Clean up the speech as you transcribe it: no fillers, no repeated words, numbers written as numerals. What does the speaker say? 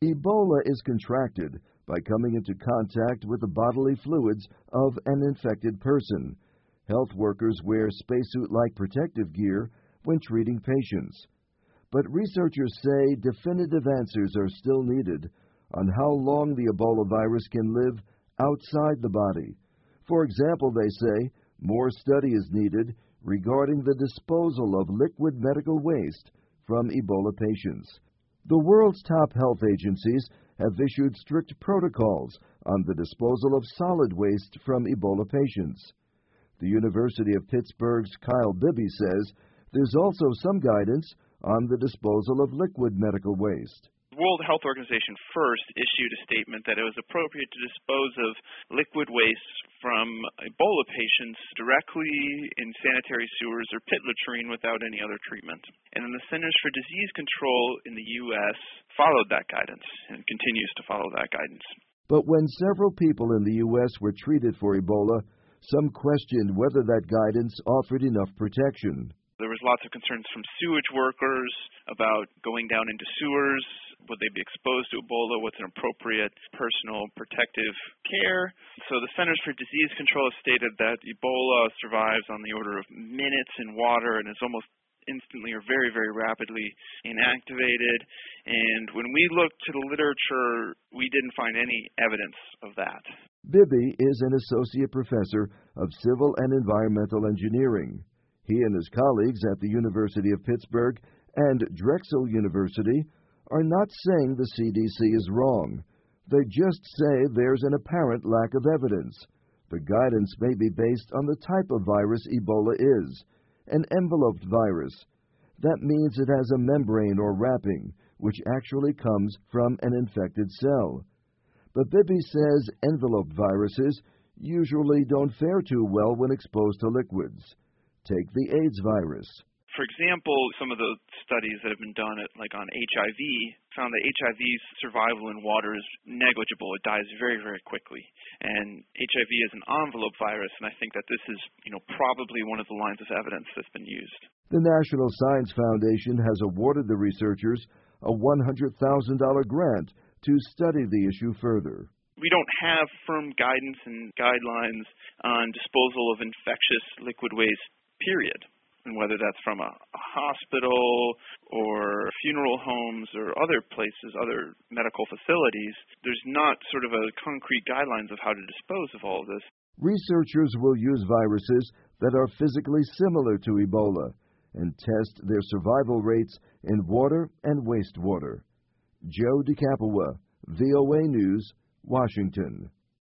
Ebola is contracted by coming into contact with the bodily fluids of an infected person. Health workers wear spacesuit-like protective gear when treating patients. But researchers say definitive answers are still needed on how long the Ebola virus can live outside the body. For example, they say more study is needed regarding the disposal of liquid medical waste from Ebola patients. The world's top health agencies have issued strict protocols on the disposal of solid waste from Ebola patients. The University of Pittsburgh's Kyle Bibby says there's also some guidance on the disposal of liquid medical waste. The World Health Organization first issued a statement that it was appropriate to dispose of liquid waste from Ebola patients directly in sanitary sewers or pit latrine without any other treatment. And then the Centers for Disease Control in the U.S. followed that guidance and continues to follow that guidance. But when several people in the U.S. were treated for Ebola, some questioned whether that guidance offered enough protection. There was lots of concerns from sewage workers about going down into sewers. Would they be exposed to Ebola? What's an appropriate personal protective care? So the Centers for Disease Control has stated that Ebola survives on the order of minutes in water and is almost instantly or very, very rapidly inactivated. And when we looked to the literature, we didn't find any evidence of that. Bibby is an associate professor of civil and environmental engineering. He and his colleagues at the University of Pittsburgh and Drexel University are not saying the CDC is wrong. They just say there's an apparent lack of evidence. The guidance may be based on the type of virus Ebola is, an enveloped virus. That means it has a membrane or wrapping, which actually comes from an infected cell. But Bibby says enveloped viruses usually don't fare too well when exposed to liquids. Take the AIDS virus. For example, some of the studies that have been done on HIV found that HIV's survival in water is negligible. It dies very, very quickly. And HIV is an envelope virus, and I think that this is, probably one of the lines of evidence that's been used. The National Science Foundation has awarded the researchers a $100,000 grant to study the issue further. We don't have firm guidance and guidelines on disposal of infectious liquid waste, period. And whether that's from a hospital or funeral homes or other places, other medical facilities, there's not sort of a concrete guidelines of how to dispose of all of this. Researchers will use viruses that are physically similar to Ebola and test their survival rates in water and wastewater. Joe DeCapua, VOA News, Washington.